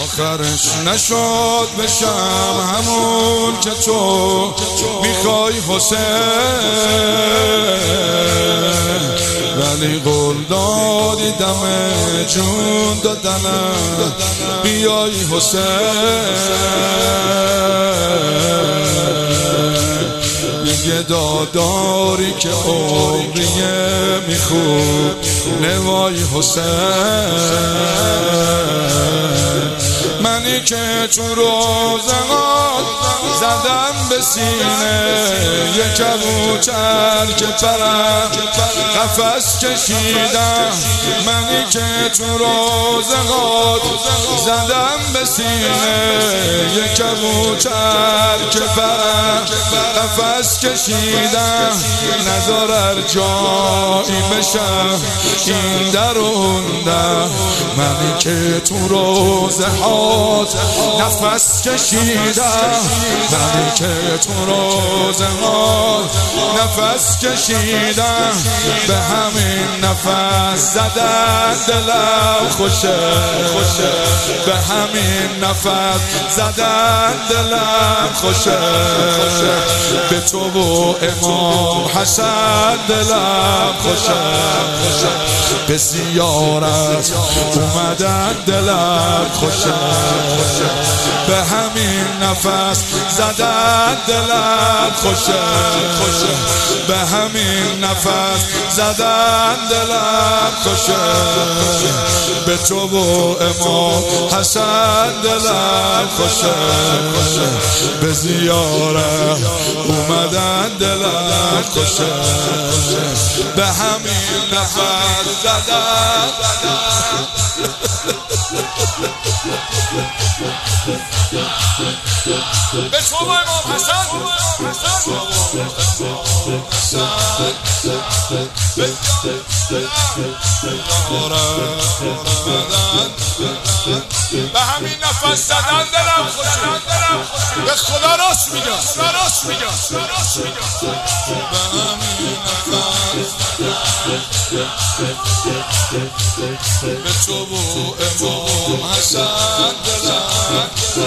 آخرش نشد بشم همون که تو میخوای حسین، ولی قول دادی دم جون دادنم بیای حسین. یه داداری که عمریه میخوب نوای حسین، منی که تو روزگار زدم به سینه یه کبوتر که پرم قفس کشیدم، منی که تو روزگار زدم به سینه یه کبوتر که پرم قفس کشیدم، نذار جایی بشم این در اون در، منی که تو روزه هات نفس کشیدم، منی که تو روزه هات نفس کشیدم، به همین نفس زدن دلم خوشه، به همین نفس زدن دلم خوشه، به تو و امام حسن دلم خوشه، به زیارت اومدن دلم خوشه، به همین نفس زدن دلم خوشه، به همین نفس زدن دلم خوشه، به تو و امام حسن دلم خوشه، به زیارت اومدن دلم خوشه، به همین نفس زدن. به تو و امام حسن به همین نفس زدن دلم خوشه، به خدا راست میگم، به همین نفس به تو و امام حسن دلم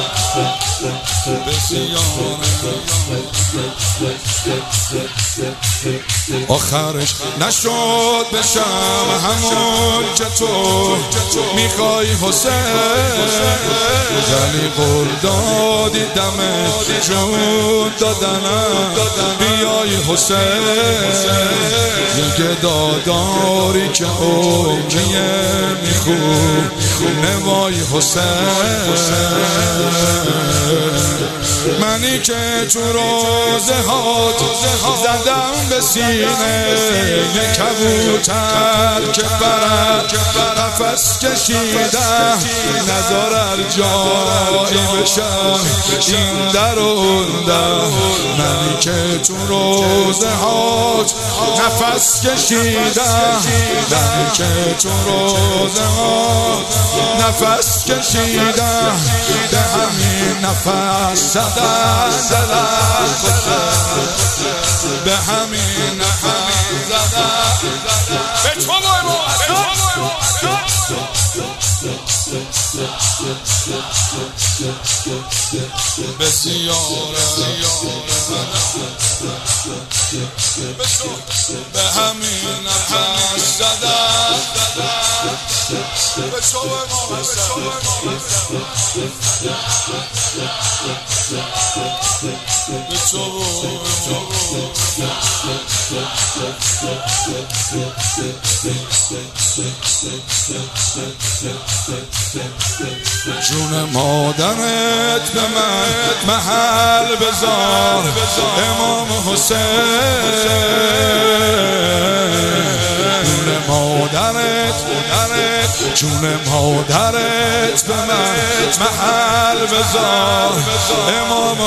آخرش نشد بشم همون که تو میخوای حسین، ولی قول دادی دم جون دادنم بیای حسین، یه داداری که عمریه میخوب نوای حسین، منی که تو روزه هات زدم به سینه یه کبوتر که برم قفس کشیدم، نذار جایی بشم این در اون در، منی که تو روزه هات نفس کشیدم، منی که تو روزه هات نفس کشیدم، به همین نفس زدن دلم خوشه، به همین نفس زدن به تو و امام به زیارت به همین نفس زدن به تو و امام حسن، به تو و جون مادرت به من محل بذار امام حسین، جون مادرت جون مادرت به من محل بذار امام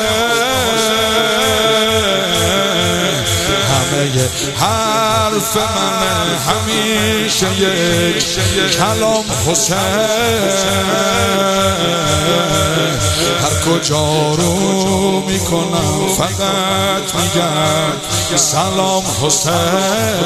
حسین، همه حرف من همیشه یک کلام حسین، هر کجا رو میکنم فقط میگم سلام حسین.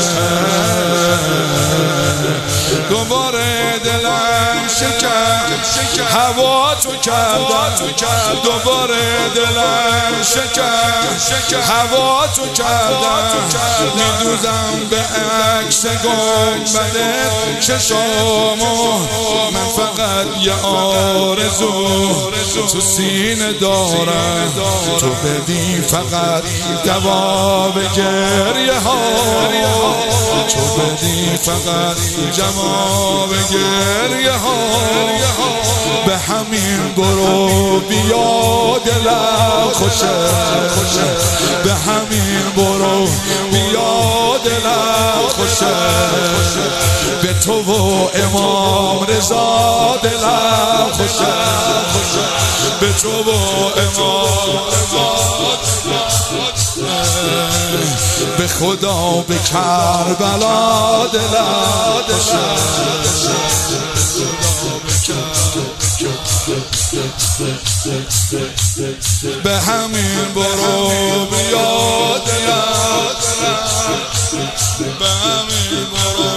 دوباره دلم شکست هوا تو کردم، دوباره دلم شکست هوا تو کردم. میدوزم به عکس گنبد چشامو، من فقط یه آرزو تو سینه دارم، تو بدی فقط دوا به گریه ها، تو بدی فقط جواب گریه ها. به همین برو بیا دلم خوشه، به همین برو بیا دلم خوشه، به تو و امام رضا دلم خوشه، به تو و امام رضا به خدا به کربلا دلم خوشه. به همین برو بیا دلم، به همین برو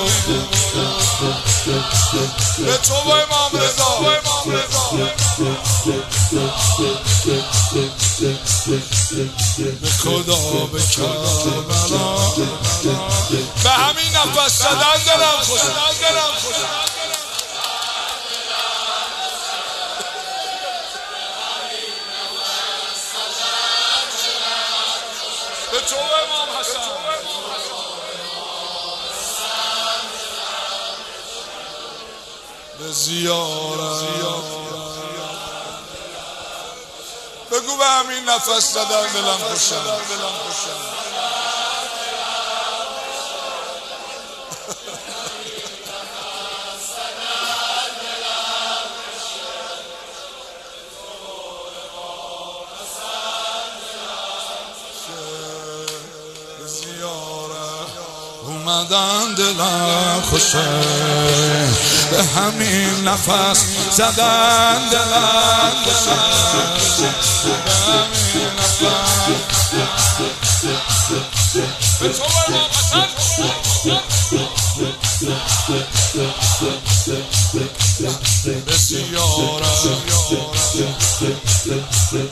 به تو و امام رضا، به خدا به کربلا، به همین نفس زدن دلم خوش. به تو امام حسن، به زیارت بگو به همین نفس زدن دلم خوشم. اومدن دلم خوشه، به همین نفس زدن دلم خوشه، به همین نفس به تو امام حسن، به زیارت